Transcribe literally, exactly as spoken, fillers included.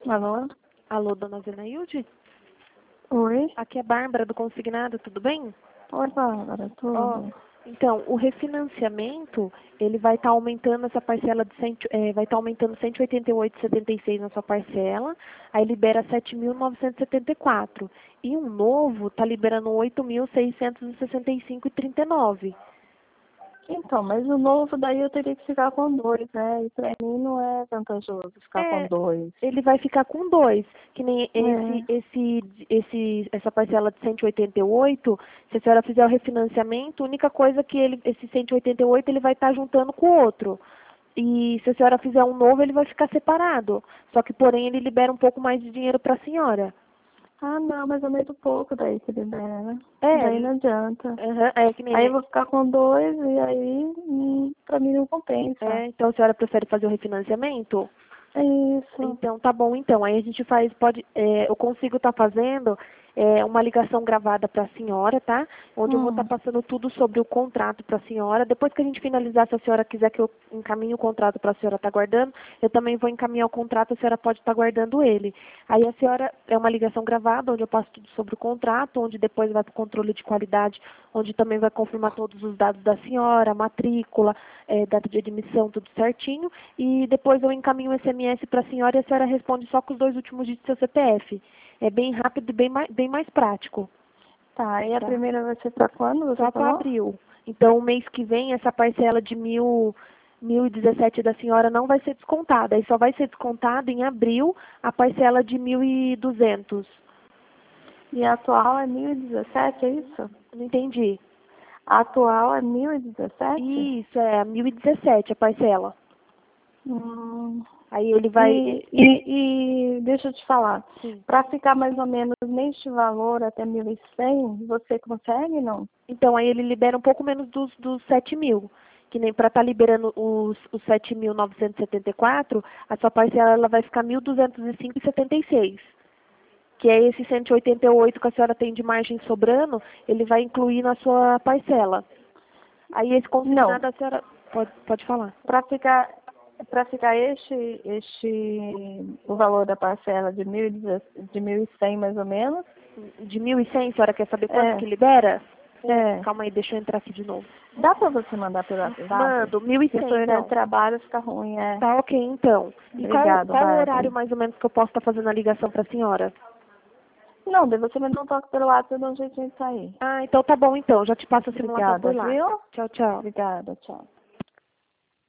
Alô? Alô, dona Zenailde? Oi? Aqui é Bárbara do Consignado, tudo bem? Oi, Bárbara, Ó, tudo? então, o refinanciamento, ele vai estar aumentando essa parcela de cem, é, vai estar aumentando cento e oitenta e oito vírgula setenta e seis na sua parcela, aí libera sete mil novecentos e setenta e quatro. E um novo está liberando oito mil seiscentos e sessenta e cinco vírgula trinta e nove. Então, mas o novo daí eu teria que ficar com dois, né? E pra mim não é vantajoso ficar com É, dois. ele vai ficar com dois, que nem esse, É. esse, esse, essa parcela de cento e oitenta e oito, se a senhora fizer o refinanciamento, a única coisa que ele, esse cento e oitenta e oito ele vai estar juntando com o outro. E se a senhora fizer um novo, ele vai ficar separado. Só que, porém, ele libera um pouco mais de dinheiro para a senhora. Ah, não, mas é muito pouco daí que libera, né? É, Daí não adianta. aham, é que Aí eu nem. vou ficar com dois e aí hum, pra mim não compensa. É, então a senhora prefere fazer o refinanciamento? É isso. Então, tá bom, então. Aí a gente faz, pode, é, eu consigo estar fazendo é, uma ligação gravada para a senhora, tá? Onde eu vou estar Hum. passando tudo sobre o contrato para a senhora. Depois que a gente finalizar, se a senhora quiser que eu encaminhe o contrato para a senhora estar guardando, eu também vou encaminhar o contrato, a senhora pode estar guardando ele. Aí a senhora, é uma ligação gravada, onde eu passo tudo sobre o contrato, onde depois vai para o controle de qualidade, onde também vai confirmar todos os dados da senhora, matrícula, é, data de admissão, tudo certinho. E depois eu encaminho o S M S para a senhora e a senhora responde só com os dois últimos dígitos do seu C P F. É bem rápido e bem mais, bem mais prático. Tá, e a Tá? primeira vai ser pra quando, você Só para falou? abril. Então, o mês que vem, essa parcela de mil, mil e dezessete da senhora não vai ser descontada. Aí só vai ser descontada em abril a parcela de mil e duzentos. E a atual é mil e dezessete, é isso? Não entendi. A atual é mil e dezessete? Isso, é mil e dezessete a parcela. Hum. Aí ele vai... E, e, e deixa eu te falar, Sim. para ficar mais ou menos neste valor até mil e cem, você consegue, não? Então, aí ele libera um pouco menos dos, dos sete mil. Que nem para estar liberando os, os sete mil novecentos e setenta e quatro, a sua parcela ela vai ficar mil duzentos e cinco vírgula setenta e seis. Que é esse cento e oitenta e oito que a senhora tem de margem sobrando, ele vai incluir na sua parcela. Aí esse Não, consignado a senhora pode, pode falar. para ficar para ficar este este o valor da parcela de mil e dezessete de mil e cem mais ou menos. De mil e cem, a senhora quer saber quanto É, que libera? é. Calma aí, deixa eu entrar aqui de novo. Dá para você mandar pelo WhatsApp? Mando, mil e Se eu cem estou indo ao então. trabalho, fica ruim, é. Tá ok, então. E qual, Obrigado, qual o Bárbara. horário mais ou menos que eu posso estar fazendo a ligação para a senhora? Não, daí você me dá um toque pelo WhatsApp e eu dou um jeitinho de sair. Ah, então tá bom então. Já te passo a simulação Obrigada, por lá. viu? Tchau, tchau. Obrigada, tchau.